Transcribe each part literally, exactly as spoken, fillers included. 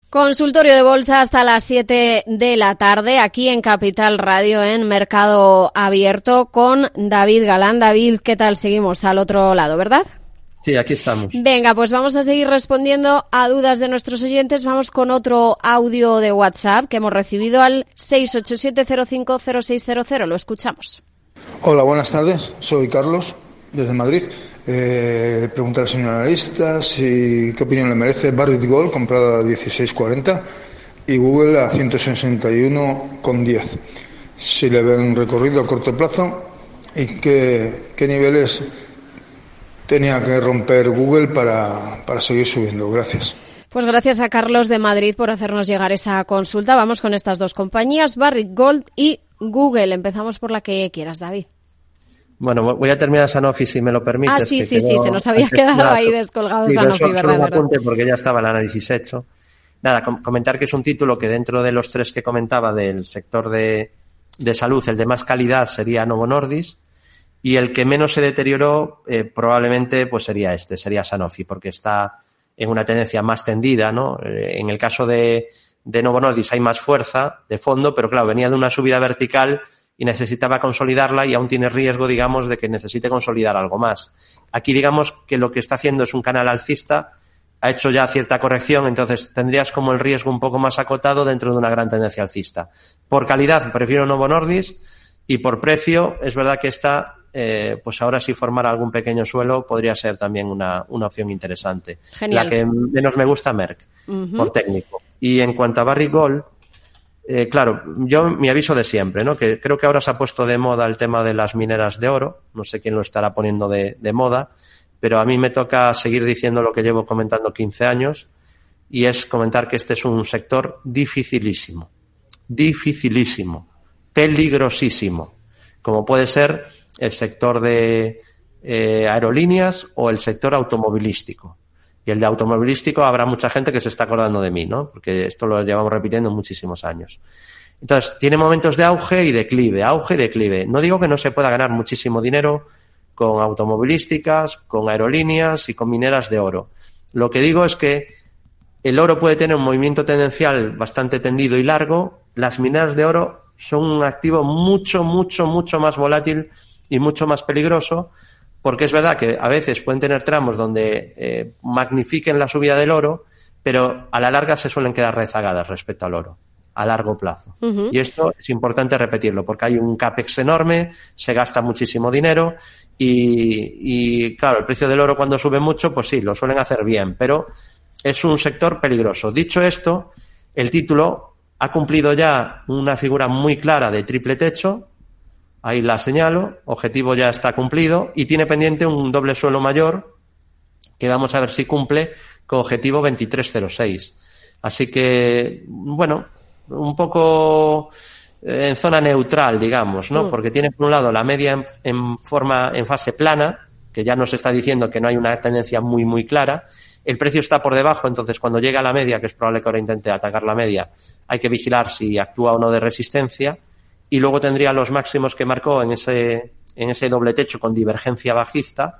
Consultorio de bolsa hasta las siete de la tarde, aquí en Capital Radio, en Mercado Abierto, con David Galán. David, ¿qué tal? Seguimos al otro lado, ¿verdad? Sí, aquí estamos. Venga, pues vamos a seguir respondiendo a dudas de nuestros oyentes. Vamos con otro audio de WhatsApp que hemos recibido al seis ocho siete cero cinco cero seis cero cero. Lo escuchamos. Hola, buenas tardes. Soy Carlos, desde Madrid. Eh, preguntar al señor analista si qué opinión le merece Barrick Gold, comprada a dieciséis cuarenta, y Google a ciento sesenta y uno con diez. Si le ven recorrido a corto plazo y qué, qué niveles tenía que romper Google para, para seguir subiendo. Gracias. Pues gracias a Carlos de Madrid por hacernos llegar esa consulta. Vamos con estas dos compañías, Barrick Gold y Google. Empezamos por la que quieras, David. Bueno, voy a terminar Sanofi, si me lo permites. Ah, sí, sí, sí, se nos había quedado ahí descolgado sí, Sanofi, solo, ¿verdad? solo un ¿verdad? apunte porque ya estaba el análisis hecho. Nada, com- comentar que es un título que dentro de los tres que comentaba del sector de, de salud, el de más calidad sería Novo Nordisk, y el que menos se deterioró eh, probablemente pues sería este, sería Sanofi, porque está en una tendencia más tendida, ¿no? Eh, en el caso de, de Novo Nordisk hay más fuerza de fondo, pero claro, venía de una subida vertical y necesitaba consolidarla y aún tiene riesgo, digamos, de que necesite consolidar algo más. Aquí, digamos, que lo que está haciendo es un canal alcista, ha hecho ya cierta corrección, entonces tendrías como el riesgo un poco más acotado dentro de una gran tendencia alcista. Por calidad, prefiero Novo Nordisk, y por precio, es verdad que esta, eh, pues ahora si formara algún pequeño suelo, podría ser también una, una opción interesante. Genial. La que menos me gusta, Merck, uh-huh. por técnico. Y en cuanto a Barrick Gold, Eh, claro, yo mi aviso de siempre, ¿no? Que creo que ahora se ha puesto de moda el tema de las mineras de oro. No sé quién lo estará poniendo de, de moda, pero a mí me toca seguir diciendo lo que llevo comentando quince años, y es comentar que este es un sector dificilísimo, dificilísimo, peligrosísimo, como puede ser el sector de eh, aerolíneas o el sector automovilístico. Y el de automovilístico habrá mucha gente que se está acordando de mí, ¿no? Porque esto lo llevamos repitiendo muchísimos años. Entonces, tiene momentos de auge y declive, auge y declive. No digo que no se pueda ganar muchísimo dinero con automovilísticas, con aerolíneas y con mineras de oro. Lo que digo es que el oro puede tener un movimiento tendencial bastante tendido y largo. Las mineras de oro son un activo mucho, mucho, mucho más volátil y mucho más peligroso, porque es verdad que a veces pueden tener tramos donde eh, magnifiquen la subida del oro, pero a la larga se suelen quedar rezagadas respecto al oro, a largo plazo. Uh-huh. Y esto es importante repetirlo, porque hay un capex enorme, se gasta muchísimo dinero y, y, claro, el precio del oro cuando sube mucho, pues sí, lo suelen hacer bien, pero es un sector peligroso. Dicho esto, el título ha cumplido ya una figura muy clara de triple techo. Ahí la señalo, objetivo ya está cumplido y tiene pendiente un doble suelo mayor que vamos a ver si cumple con objetivo veintitrés cero seis. Así que, bueno, un poco en zona neutral, digamos, ¿no? Mm. Porque tiene por un lado la media en, en forma, en fase plana, que ya nos está diciendo que no hay una tendencia muy, muy clara. El precio está por debajo, entonces cuando llega a la media, que es probable que ahora intente atacar la media, hay que vigilar si actúa o no de resistencia. Y luego tendría los máximos que marcó en ese en ese doble techo con divergencia bajista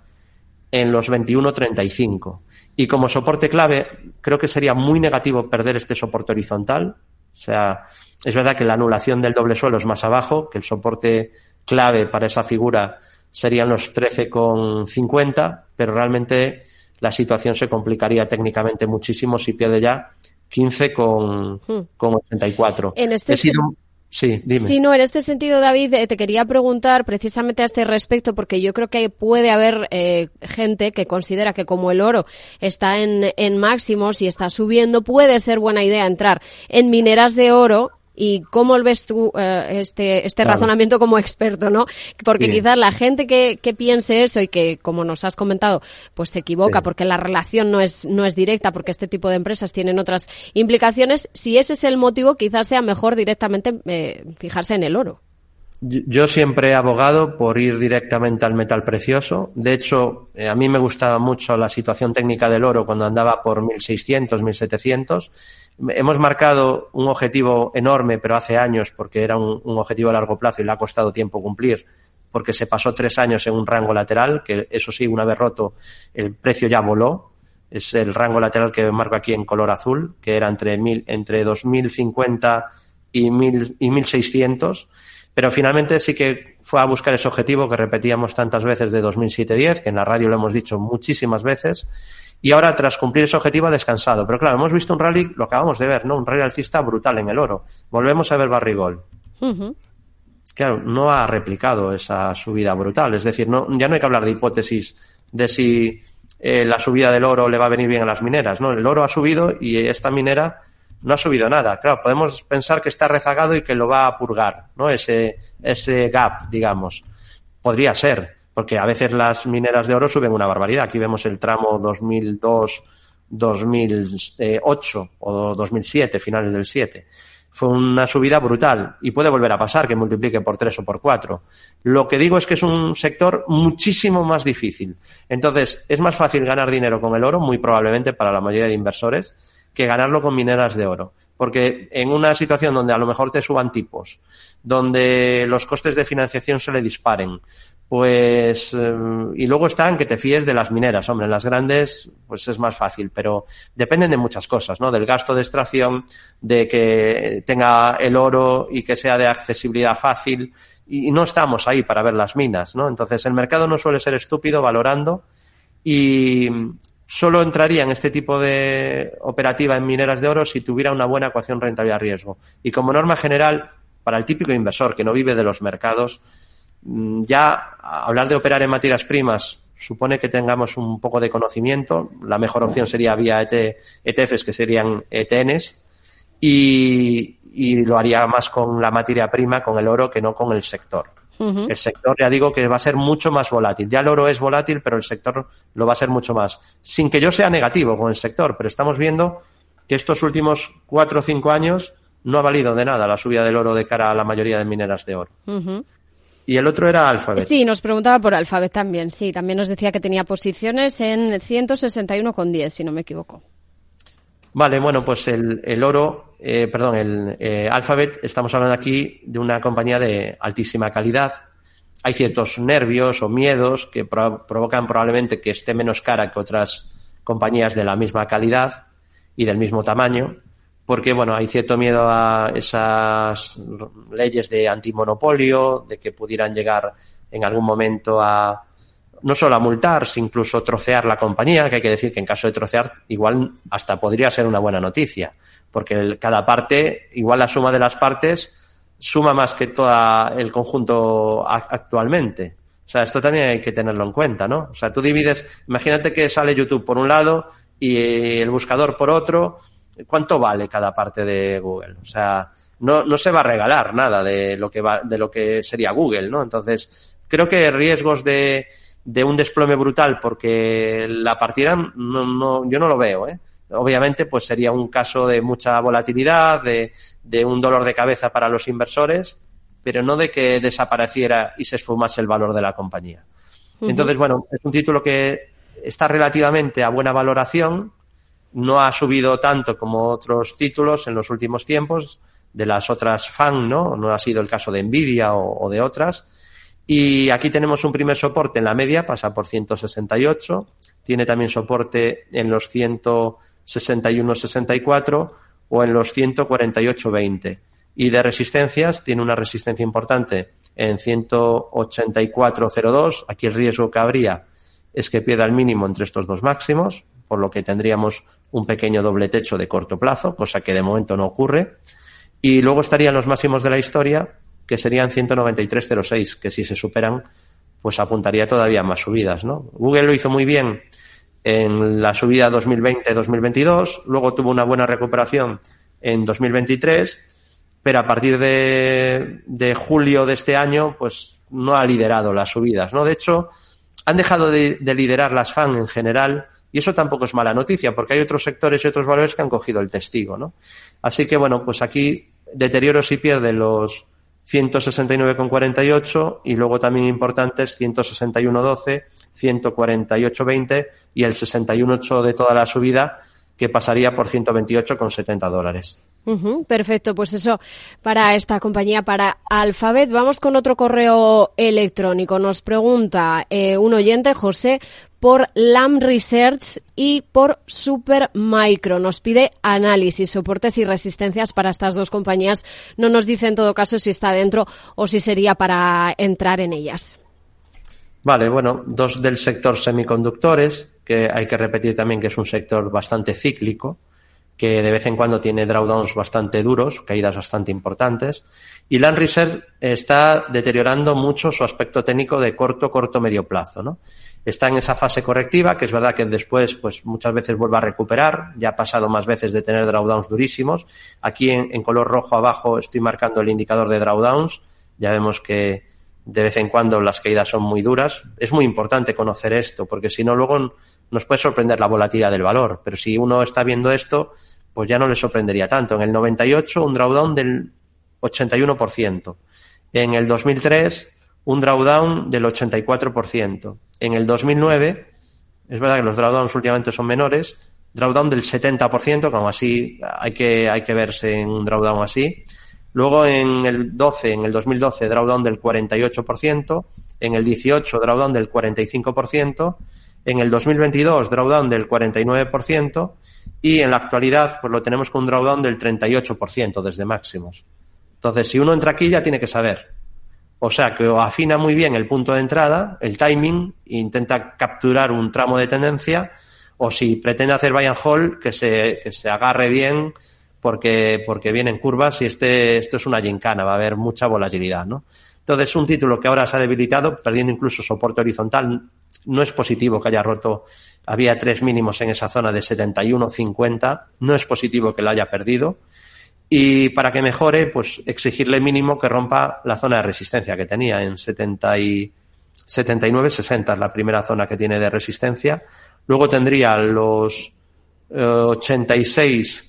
en los veintiuno treinta y cinco. Y como soporte clave, creo que sería muy negativo perder este soporte horizontal. O sea, es verdad que la anulación del doble suelo es más abajo, que el soporte clave para esa figura serían los trece con cincuenta, pero realmente la situación se complicaría técnicamente muchísimo si pierde ya quince con ochenta y cuatro. En este He sido... Sí, dime. Sí, no, en este sentido, David, te quería preguntar precisamente a este respecto, porque yo creo que puede haber eh, gente que considera que como el oro está en, en máximos y está subiendo, puede ser buena idea entrar en mineras de oro. ¿Y cómo ves tú eh, este este claro. razonamiento como experto, no? Porque sí. quizás la gente que, que piense eso y que, como nos has comentado, pues se equivoca sí. porque la relación no es no es directa, porque este tipo de empresas tienen otras implicaciones. Si ese es el motivo, quizás sea mejor directamente eh, fijarse en el oro. Yo siempre he abogado por ir directamente al metal precioso. De hecho, eh, a mí me gustaba mucho la situación técnica del oro cuando andaba por mil seiscientos, mil setecientos. Hemos marcado un objetivo enorme, pero hace años, porque era un, un objetivo a largo plazo y le ha costado tiempo cumplir, porque se pasó tres años en un rango lateral, que eso sí, una vez roto, el precio ya voló. es el rango lateral que marco aquí en color azul, que era entre mil, entre dos mil cincuenta y mil y mil seiscientos, pero finalmente sí que fue a buscar ese objetivo que repetíamos tantas veces de dos mil siete diez, que en la radio lo hemos dicho muchísimas veces, y ahora tras cumplir ese objetivo ha descansado. Pero claro, hemos visto un rally, lo acabamos de ver, ¿no? Un rally alcista brutal en el oro. Volvemos a ver Barrick-Gold. Uh-huh. Claro, no ha replicado esa subida brutal, es decir, no, ya no hay que hablar de hipótesis de si eh, la subida del oro le va a venir bien a las mineras, ¿no? El oro ha subido y esta minera no ha subido nada. Claro, podemos pensar que está rezagado y que lo va a purgar, ¿no? Ese, ese gap, digamos. Podría ser, porque a veces las mineras de oro suben una barbaridad. Aquí vemos el tramo dos mil dos, dos mil ocho o dos mil siete, finales del siete. Fue una subida brutal y puede volver a pasar que multiplique por tres o por cuatro. Lo que digo es que es un sector muchísimo más difícil. Entonces, es más fácil ganar dinero con el oro, muy probablemente para la mayoría de inversores, que ganarlo con mineras de oro. Porque en una situación donde a lo mejor te suban tipos, donde los costes de financiación se le disparen, pues, eh, y luego está en que te fíes de las mineras. Hombre, en las grandes, pues es más fácil, pero dependen de muchas cosas, ¿no? Del gasto de extracción, de que tenga el oro y que sea de accesibilidad fácil, y no estamos ahí para ver las minas, ¿no? Entonces, el mercado no suele ser estúpido valorando y solo entraría en este tipo de operativa en mineras de oro si tuviera una buena ecuación rentabilidad-riesgo. Y como norma general, para el típico inversor que no vive de los mercados, ya hablar de operar en materias primas supone que tengamos un poco de conocimiento. La mejor opción sería vía E T Fs, que serían E T Ns, y, y lo haría más con la materia prima, con el oro, que no con el sector. Uh-huh. El sector, ya digo, que va a ser mucho más volátil. Ya el oro es volátil, pero el sector lo va a ser mucho más. Sin que yo sea negativo con el sector, pero estamos viendo que estos últimos cuatro o cinco años no ha valido de nada la subida del oro de cara a la mayoría de mineras de oro. Uh-huh. Y el otro era Alphabet. Sí, nos preguntaba por Alphabet también, sí. También nos decía que tenía posiciones en ciento sesenta y uno con diez, si no me equivoco. Vale, bueno, pues el, el oro, eh, perdón, el eh, Alphabet, estamos hablando aquí de una compañía de altísima calidad. Hay ciertos nervios o miedos que pro- provocan probablemente que esté menos cara que otras compañías de la misma calidad y del mismo tamaño, porque, bueno, hay cierto miedo a esas leyes de antimonopolio, de que pudieran llegar en algún momento a no solo a multar, sino incluso trocear la compañía, que hay que decir que en caso de trocear igual hasta podría ser una buena noticia, porque el, cada parte, igual la suma de las partes, suma más que todo el conjunto a, actualmente. O sea, esto también hay que tenerlo en cuenta, ¿no? O sea, tú divides, imagínate que sale YouTube por un lado y el buscador por otro, ¿cuánto vale cada parte de Google? O sea, no, no se va a regalar nada de lo que va, de lo que sería Google, ¿no? Entonces, creo que riesgos de de un desplome brutal porque la partieran, no, no, yo no lo veo, ¿eh? Obviamente, pues sería un caso de mucha volatilidad, de, de un dolor de cabeza para los inversores, pero no de que desapareciera y se esfumase el valor de la compañía. Uh-huh. Entonces, bueno, es un título que está relativamente a buena valoración, no ha subido tanto como otros títulos en los últimos tiempos, de las otras FANG, ¿no? No ha sido el caso de Nvidia o, o de otras. Y aquí tenemos un primer soporte en la media, pasa por ciento sesenta y ocho, tiene también soporte en los ciento sesenta y uno sesenta y cuatro o en los ciento cuarenta y ocho veinte. Y de resistencias, tiene una resistencia importante en ciento ochenta y cuatro cero dos. Aquí el riesgo que habría es que pierda el mínimo entre estos dos máximos, por lo que tendríamos un pequeño doble techo de corto plazo, cosa que de momento no ocurre. Y luego estarían los máximos de la historia, que serían ciento noventa y tres cero seis, que si se superan, pues apuntaría todavía más subidas, ¿no? Google lo hizo muy bien en la subida dos mil veinte dos mil veintidós, luego tuvo una buena recuperación en dos mil veintitrés, pero a partir de, de julio de este año, pues no ha liderado las subidas, ¿no? De hecho, han dejado de, de liderar las FANG en general, y eso tampoco es mala noticia, porque hay otros sectores y otros valores que han cogido el testigo, ¿no? Así que, bueno, pues aquí deterioro si pierde los ciento sesenta y nueve con cuarenta y ocho y luego también importantes ciento sesenta y uno doce, ciento cuarenta y ocho veinte y el sesenta y uno ocho de toda la subida, que pasaría por ciento veintiocho con setenta dólares. Uh-huh, perfecto, pues eso para esta compañía, para Alphabet. Vamos con otro correo electrónico. Nos pregunta eh, un oyente, José, por Lam Research y por Supermicro. Nos pide análisis, soportes y resistencias para estas dos compañías. No nos dice en todo caso si está dentro o si sería para entrar en ellas. Vale, bueno, dos del sector semiconductores, que hay que repetir también que es un sector bastante cíclico, que de vez en cuando tiene drawdowns bastante duros, caídas bastante importantes, y Lam Research está deteriorando mucho su aspecto técnico de corto, corto, medio plazo, ¿no? Está en esa fase correctiva, que es verdad que después, pues muchas veces vuelve a recuperar, ya ha pasado más veces de tener drawdowns durísimos. Aquí en, en color rojo abajo estoy marcando el indicador de drawdowns, ya vemos que de vez en cuando las caídas son muy duras. Es muy importante conocer esto, porque si no luego nos puede sorprender la volatilidad del valor, pero si uno está viendo esto, pues ya no le sorprendería tanto. En el noventa y ocho, un drawdown del ochenta y uno por ciento. En el dos mil tres, un drawdown del ochenta y cuatro por ciento. En el dos mil nueve, es verdad que los drawdowns últimamente son menores, drawdown del setenta por ciento, como así hay que, hay que verse en un drawdown así. Luego en el doce, en el dos mil doce, drawdown del cuarenta y ocho por ciento. En el dieciocho, drawdown del cuarenta y cinco por ciento. En el dos mil veintidós, drawdown del cuarenta y nueve por ciento. Y en la actualidad, pues lo tenemos con un drawdown del treinta y ocho por ciento desde máximos. Entonces, si uno entra aquí, ya tiene que saber. O sea, que o afina muy bien el punto de entrada, el timing, e intenta capturar un tramo de tendencia, o si pretende hacer buy and hold, que se, que se agarre bien, porque, porque vienen curvas y este, esto es una gincana, va a haber mucha volatilidad, ¿no? Entonces, un título que ahora se ha debilitado, perdiendo incluso soporte horizontal, no es positivo que haya roto, había tres mínimos en esa zona de setenta y uno cincuenta, no es positivo que lo haya perdido, y para que mejore, pues exigirle mínimo que rompa la zona de resistencia que tenía en setenta y nueve sesenta, es la primera zona que tiene de resistencia. Luego tendría los eh, ochenta y seis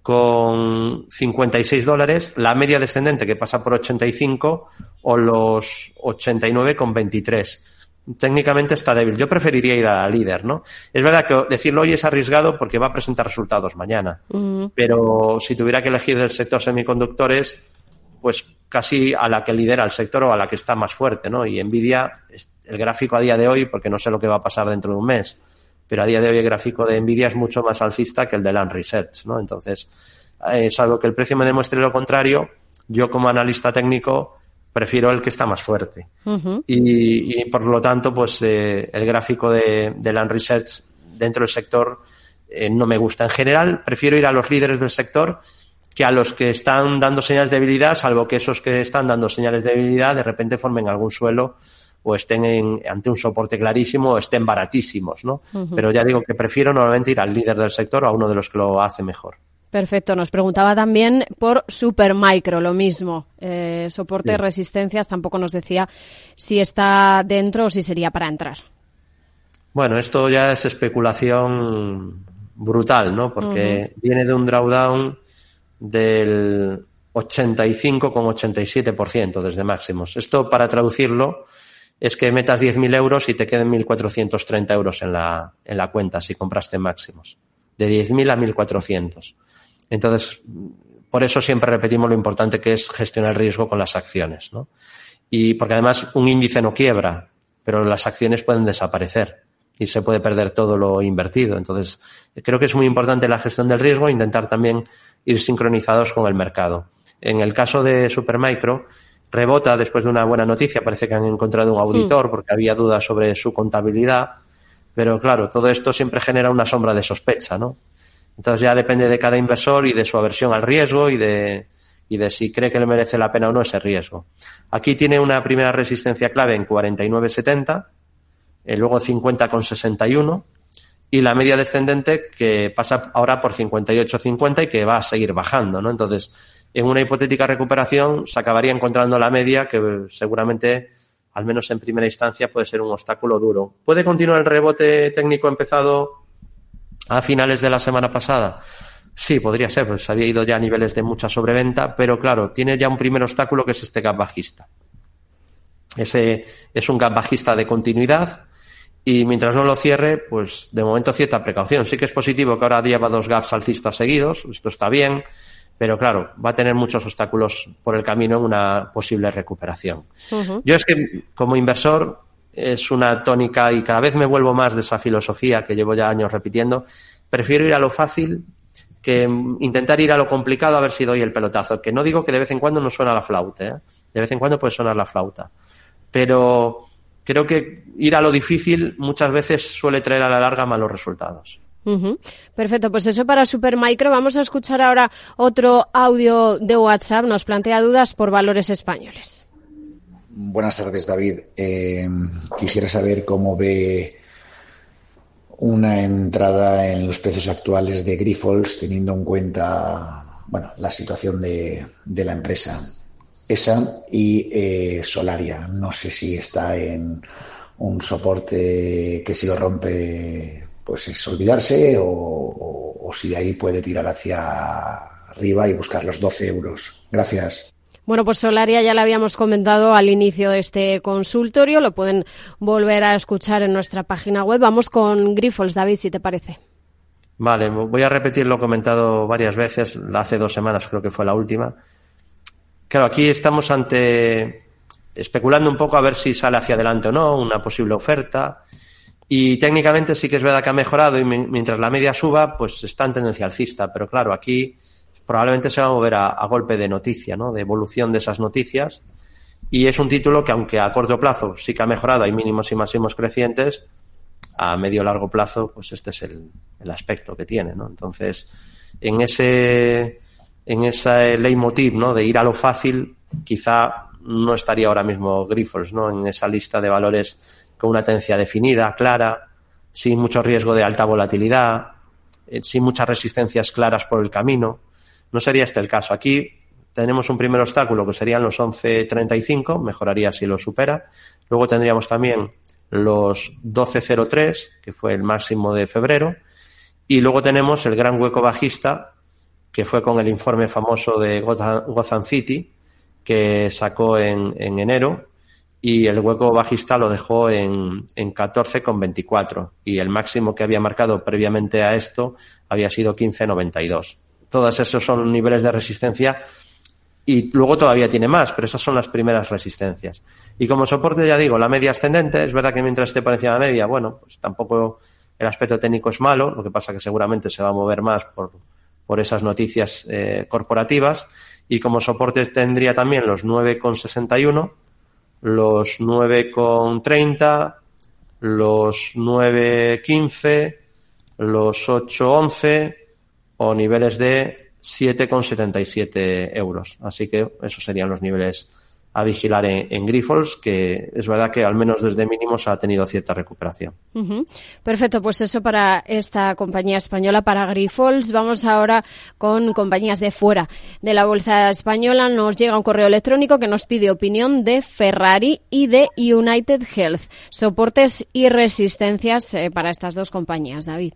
con cincuenta y seis dólares, la media descendente que pasa por ochenta y cinco o los ochenta y nueve con veintitrés. Técnicamente está débil. Yo preferiría ir a la líder, ¿no? Es verdad que decirlo hoy es arriesgado porque va a presentar resultados mañana. Uh-huh. Pero si tuviera que elegir del sector semiconductores, pues casi a la que lidera el sector o a la que está más fuerte, ¿no? Y Nvidia, el gráfico a día de hoy, porque no sé lo que va a pasar dentro de un mes, pero a día de hoy el gráfico de Nvidia es mucho más alcista que el de Lam Research, ¿no? Entonces, eh, salvo que el precio me demuestre lo contrario, yo como analista técnico prefiero el que está más fuerte. Uh-huh. Y, y por lo tanto, pues eh, el gráfico de, de Lam Research dentro del sector eh, no me gusta. En general, prefiero ir a los líderes del sector que a los que están dando señales de debilidad, salvo que esos que están dando señales de debilidad de repente formen algún suelo o estén en, ante un soporte clarísimo o estén baratísimos, ¿no? Uh-huh. Pero ya digo que prefiero normalmente ir al líder del sector o a uno de los que lo hace mejor. Perfecto. Nos preguntaba también por Supermicro, lo mismo. Eh, soporte, sí. Resistencias, tampoco nos decía si está dentro o si sería para entrar. Bueno, esto ya es especulación brutal, ¿no? Porque uh-huh. viene de un drawdown del ochenta y cinco coma ochenta y siete por ciento desde máximos. Esto, para traducirlo, es que metas diez mil euros y te queden mil cuatrocientos treinta euros en la, en la cuenta si compraste máximos. De diez mil a mil cuatrocientos. Entonces, por eso siempre repetimos lo importante que es gestionar el riesgo con las acciones, ¿no? Y porque además un índice no quiebra, pero las acciones pueden desaparecer y se puede perder todo lo invertido. Entonces, creo que es muy importante la gestión del riesgo e intentar también ir sincronizados con el mercado. En el caso de Supermicro, rebota después de una buena noticia. Parece que han encontrado un auditor porque había dudas sobre su contabilidad. Pero claro, todo esto siempre genera una sombra de sospecha, ¿no? Entonces ya depende de cada inversor y de su aversión al riesgo y de, y de si cree que le merece la pena o no ese riesgo. Aquí tiene una primera resistencia clave en cuarenta y nueve setenta, eh, luego cincuenta con sesenta y uno y la media descendente que pasa ahora por cincuenta y ocho cincuenta y que va a seguir bajando, ¿no? Entonces, en una hipotética recuperación se acabaría encontrando la media que seguramente, al menos en primera instancia, puede ser un obstáculo duro. ¿Puede continuar el rebote técnico empezado a finales de la semana pasada? Sí, podría ser, pues había ido ya a niveles de mucha sobreventa, pero claro, tiene ya un primer obstáculo que es este gap bajista. Ese es un gap bajista de continuidad y mientras no lo cierre, pues de momento cierta precaución. Sí que es positivo que ahora lleva dos gaps alcistas seguidos, esto está bien, pero claro, va a tener muchos obstáculos por el camino en una posible recuperación. Uh-huh. Yo es que como inversor es una tónica y cada vez me vuelvo más de esa filosofía que llevo ya años repitiendo. Prefiero ir a lo fácil que intentar ir a lo complicado a ver si doy el pelotazo. Que no digo que de vez en cuando no suena la flauta, ¿eh? De vez en cuando puede sonar la flauta. Pero creo que ir a lo difícil muchas veces suele traer a la larga malos resultados. Uh-huh. Perfecto, pues eso para Supermicro. Vamos a escuchar ahora otro audio de WhatsApp. Nos plantea dudas por valores españoles. Buenas tardes, David. Eh, quisiera saber cómo ve una entrada en los precios actuales de Grifols, teniendo en cuenta, bueno, la situación de, de la empresa. Esa y eh, Solaria. No sé si está en un soporte que si lo rompe, pues es olvidarse, o, o, o si de ahí puede tirar hacia arriba y buscar los doce euros. Gracias. Bueno, pues Solaria ya la habíamos comentado al inicio de este consultorio, lo pueden volver a escuchar en nuestra página web. Vamos con Grifols, David, si te parece. Vale, voy a repetir lo comentado varias veces, hace dos semanas creo que fue la última. Claro, aquí estamos ante especulando un poco a ver si sale hacia adelante o no, una posible oferta. Y técnicamente sí que es verdad que ha mejorado y mientras la media suba, pues está en tendencia alcista. Pero claro, aquí probablemente se va a mover a, a golpe de noticia, ¿no? De evolución de esas noticias. Y es un título que, aunque a corto plazo sí que ha mejorado, hay mínimos y máximos crecientes, a medio largo plazo, pues este es el, el aspecto que tiene, ¿no? Entonces, en ese, en ese leitmotiv, ¿no? De ir a lo fácil, quizá no estaría ahora mismo Grifols, ¿no? En esa lista de valores con una tendencia definida, clara, sin mucho riesgo de alta volatilidad, eh, sin muchas resistencias claras por el camino. No sería este el caso. Aquí tenemos un primer obstáculo que serían los once treinta y cinco, mejoraría si lo supera. Luego tendríamos también los doce cero tres, que fue el máximo de febrero. Y luego tenemos el gran hueco bajista, que fue con el informe famoso de Gotham, Gotham City, que sacó en, en enero. Y el hueco bajista lo dejó en, en catorce con veinticuatro. Y el máximo que había marcado previamente a esto había sido quince noventa y dos. Todos esos son niveles de resistencia y luego todavía tiene más, pero esas son las primeras resistencias. Y como soporte, ya digo, la media ascendente, es verdad que mientras esté por encima de la media, bueno, pues tampoco el aspecto técnico es malo, lo que pasa que seguramente se va a mover más por, por esas noticias eh, corporativas. Y como soporte tendría también los nueve con sesenta y uno, los nueve con treinta, los nueve quince, los ocho once o niveles de siete con setenta y siete euros. Así que esos serían los niveles a vigilar en, en Grifols, que es verdad que al menos desde mínimos ha tenido cierta recuperación. Uh-huh. Perfecto, pues eso para esta compañía española, para Grifols. Vamos ahora con compañías de fuera de la bolsa española. Nos llega un correo electrónico que nos pide opinión de Ferrari y de United Health. Soportes y resistencias eh, para estas dos compañías, David.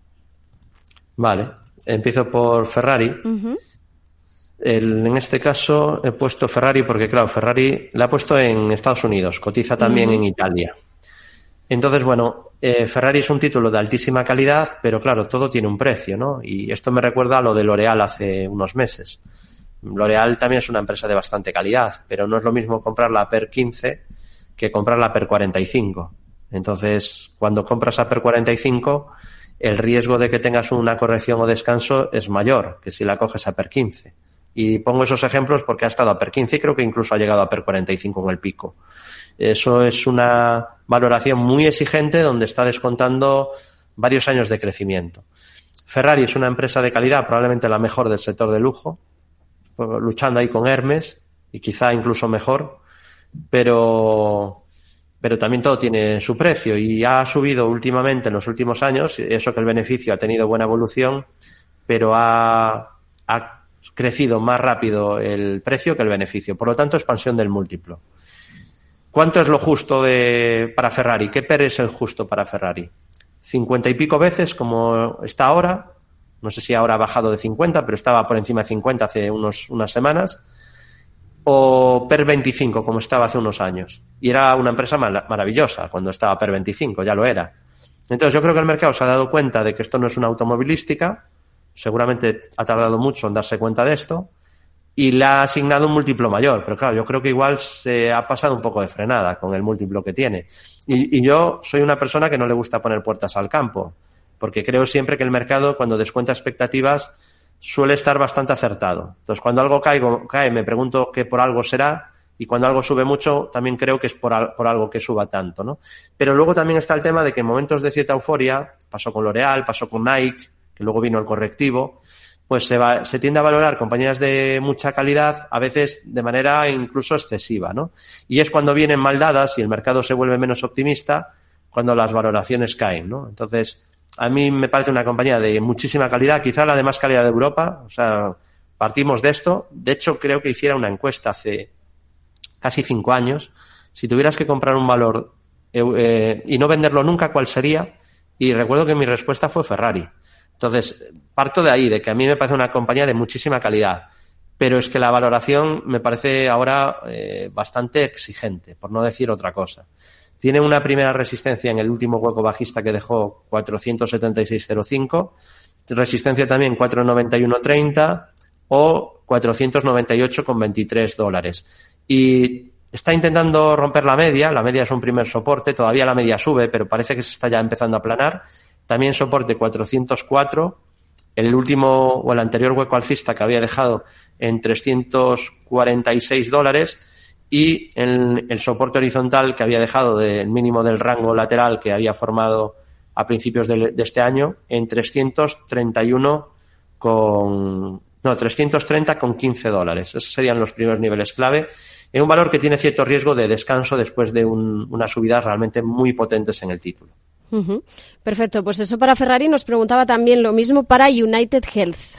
Vale. Empiezo por Ferrari. Uh-huh. El, en este caso he puesto Ferrari porque, claro, Ferrari la ha puesto en Estados Unidos, cotiza también uh-huh. en Italia. Entonces, bueno, eh, Ferrari es un título de altísima calidad, pero claro, todo tiene un precio, ¿no? Y esto me recuerda a lo de L'Oréal hace unos meses. L'Oréal también es una empresa de bastante calidad, pero no es lo mismo comprarla a per quince que comprarla a per cuarenta y cinco. Entonces, cuando compras a per cuarenta y cinco, el riesgo de que tengas una corrección o descanso es mayor que si la coges a per quince. Y pongo esos ejemplos porque ha estado a per quince y creo que incluso ha llegado a per cuarenta y cinco en el pico. Eso es una valoración muy exigente donde está descontando varios años de crecimiento. Ferrari es una empresa de calidad, probablemente la mejor del sector de lujo, luchando ahí con Hermes y quizá incluso mejor, pero... pero también todo tiene su precio y ha subido últimamente en los últimos años, eso que el beneficio ha tenido buena evolución, pero ha, ha crecido más rápido el precio que el beneficio. Por lo tanto, expansión del múltiplo. ¿Cuánto es lo justo de, para Ferrari? ¿Qué P E R es el justo para Ferrari? ¿cincuenta y pico veces como está ahora? No sé si ahora ha bajado de cincuenta, pero estaba por encima de cincuenta hace unos, unas semanas. O per veinticinco, como estaba hace unos años. Y era una empresa mal, maravillosa cuando estaba per veinticinco, ya lo era. Entonces yo creo que el mercado se ha dado cuenta de que esto no es una automovilística, seguramente ha tardado mucho en darse cuenta de esto, y le ha asignado un múltiplo mayor. Pero claro, yo creo que igual se ha pasado un poco de frenada con el múltiplo que tiene. Y, y yo soy una persona que no le gusta poner puertas al campo, porque creo siempre que el mercado, cuando descuenta expectativas, suele estar bastante acertado. Entonces, cuando algo cae, cae me pregunto que por algo será, y cuando algo sube mucho, también creo que es por, al, por algo que suba tanto, ¿no? Pero luego también está el tema de que en momentos de cierta euforia, pasó con L'Oréal, pasó con Nike, que luego vino el correctivo, pues se, va, se tiende a valorar compañías de mucha calidad, a veces de manera incluso excesiva, ¿no? Y es cuando vienen mal dadas y el mercado se vuelve menos optimista, cuando las valoraciones caen, ¿no? Entonces, a mí me parece una compañía de muchísima calidad, quizá la de más calidad de Europa, o sea, partimos de esto. De hecho, creo que hiciera una encuesta hace casi cinco años, si tuvieras que comprar un valor eh, y no venderlo nunca, ¿cuál sería? Y recuerdo que mi respuesta fue Ferrari. Entonces, parto de ahí, de que a mí me parece una compañía de muchísima calidad, pero es que la valoración me parece ahora eh, bastante exigente, por no decir otra cosa. Tiene una primera resistencia en el último hueco bajista que dejó cuatrocientos setenta y seis coma cero cinco, resistencia también cuatrocientos noventa y uno coma treinta o cuatrocientos noventa y ocho coma veintitrés dólares. Y está intentando romper la media, la media es un primer soporte, todavía la media sube, pero parece que se está ya empezando a aplanar. También soporte cuatrocientos cuatro, el último o el anterior hueco alcista que había dejado en trescientos cuarenta y seis dólares y el, el soporte horizontal que había dejado del mínimo del rango lateral que había formado a principios de, de este año en trescientos treinta y uno con, no, trescientos treinta con quince dólares. Esos serían los primeros niveles clave. Es un valor que tiene cierto riesgo de descanso después de un, unas subidas realmente muy potentes en el título. Uh-huh. Perfecto, pues eso para Ferrari. Nos preguntaba también lo mismo para United Health.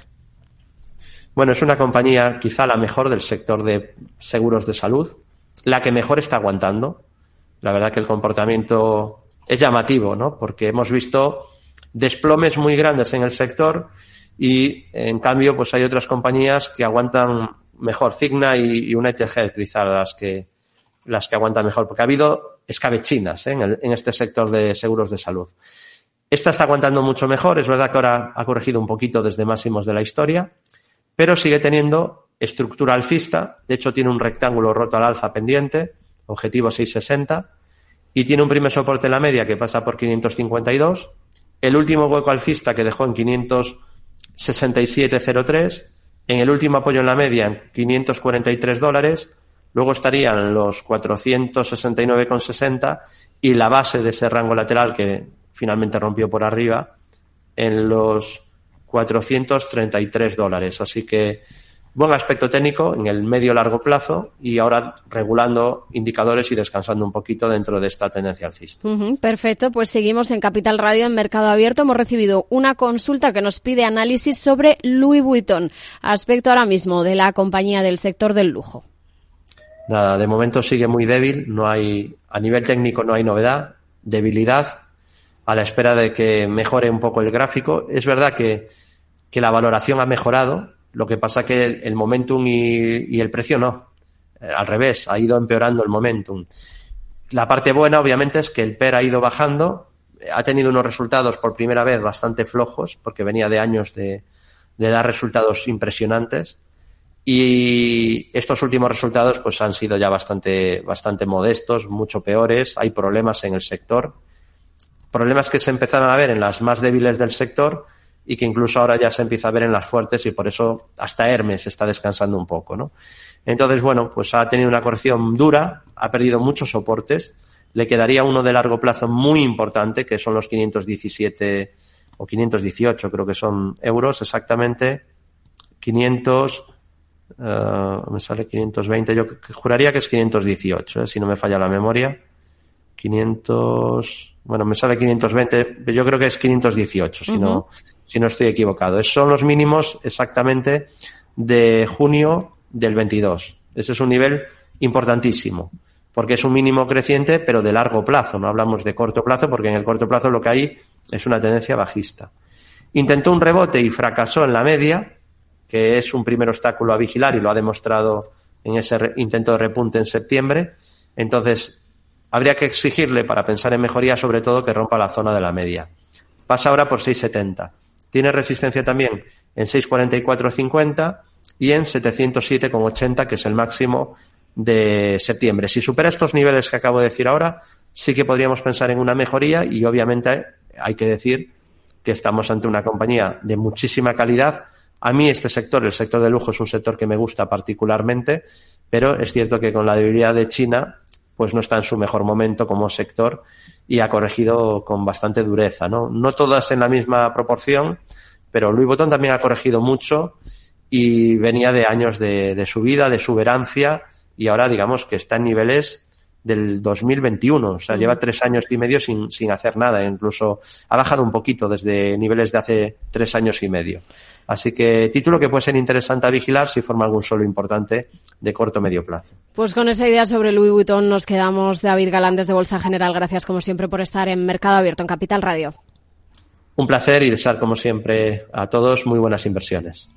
Bueno, es una compañía quizá la mejor del sector de seguros de salud, la que mejor está aguantando. La verdad que el comportamiento es llamativo, ¿no? Porque hemos visto desplomes muy grandes en el sector y, en cambio, pues hay otras compañías que aguantan mejor. Cigna y United Health, quizá las que las que aguantan mejor, porque ha habido escabechinas ¿eh? en, el, en este sector de seguros de salud. Esta está aguantando mucho mejor, es verdad que ahora ha corregido un poquito desde máximos de la historia, pero sigue teniendo estructura alcista, de hecho tiene un rectángulo roto al alza pendiente, objetivo seiscientos sesenta, y tiene un primer soporte en la media que pasa por quinientos cincuenta y dos, el último hueco alcista que dejó en quinientos sesenta y siete coma cero tres, en el último apoyo en la media en quinientos cuarenta y tres dólares, luego estarían los cuatrocientos sesenta y nueve coma sesenta y la base de ese rango lateral que finalmente rompió por arriba en los cuatrocientos treinta y tres dólares. Así que buen aspecto técnico en el medio largo plazo y ahora regulando indicadores y descansando un poquito dentro de esta tendencia alcista. Uh-huh, perfecto, pues seguimos en Capital Radio en Mercado Abierto. Hemos recibido una consulta que nos pide análisis sobre Louis Vuitton, aspecto ahora mismo de la compañía del sector del lujo. Nada, de momento sigue muy débil, no hay, a nivel técnico no hay novedad, debilidad, a la espera de que mejore un poco el gráfico. Es verdad que, que la valoración ha mejorado, lo que pasa que el, el momentum y, y el precio no, al revés, ha ido empeorando el momentum. La parte buena, obviamente, es que el P E R ha ido bajando, ha tenido unos resultados por primera vez bastante flojos, porque venía de años de, de dar resultados impresionantes. Y estos últimos resultados pues han sido ya bastante bastante modestos, mucho peores. Hay problemas en el sector, problemas que se empezaron a ver en las más débiles del sector y que incluso ahora ya se empieza a ver en las fuertes y por eso hasta Hermes está descansando un poco, ¿no? Entonces, bueno, pues ha tenido una corrección dura, ha perdido muchos soportes, le quedaría uno de largo plazo muy importante, que son los quinientos diecisiete o quinientos dieciocho, creo que son euros exactamente, quinientos... Uh, me sale quinientos veinte, yo juraría que es quinientos dieciocho, ¿eh? Si no me falla la memoria. quinientos, bueno, me sale quinientos veinte, yo creo que es quinientos dieciocho, si uh-huh. no si no estoy equivocado. Esos son los mínimos exactamente de junio del veintidós. Ese es un nivel importantísimo, porque es un mínimo creciente, pero de largo plazo, no hablamos de corto plazo, porque en el corto plazo lo que hay es una tendencia bajista. Intentó un rebote y fracasó en la media, que es un primer obstáculo a vigilar y lo ha demostrado en ese re- intento de repunte en septiembre. Entonces, habría que exigirle, para pensar en mejoría, sobre todo que rompa la zona de la media. Pasa ahora por seis setenta. Tiene resistencia también en seis cuarenta y cuatro cincuenta y en setecientos siete coma ochenta, que es el máximo de septiembre. Si supera estos niveles que acabo de decir ahora, sí que podríamos pensar en una mejoría y obviamente hay que decir que estamos ante una compañía de muchísima calidad. A mí este sector, el sector de lujo, es un sector que me gusta particularmente, pero es cierto que con la debilidad de China, pues no está en su mejor momento como sector y ha corregido con bastante dureza, ¿no? No todas en la misma proporción, pero Louis Vuitton también ha corregido mucho y venía de años de, de subida, de exuberancia, y ahora digamos que está en niveles del dos mil veintiuno, o sea, mm. lleva tres años y medio sin, sin hacer nada, incluso ha bajado un poquito desde niveles de hace tres años y medio. Así que título que puede ser interesante a vigilar si forma algún suelo importante de corto o medio plazo. Pues con esa idea sobre Louis Vuitton nos quedamos. David Galán, desde Bolsa General, gracias como siempre por estar en Mercado Abierto, en Capital Radio. Un placer y desear como siempre a todos muy buenas inversiones.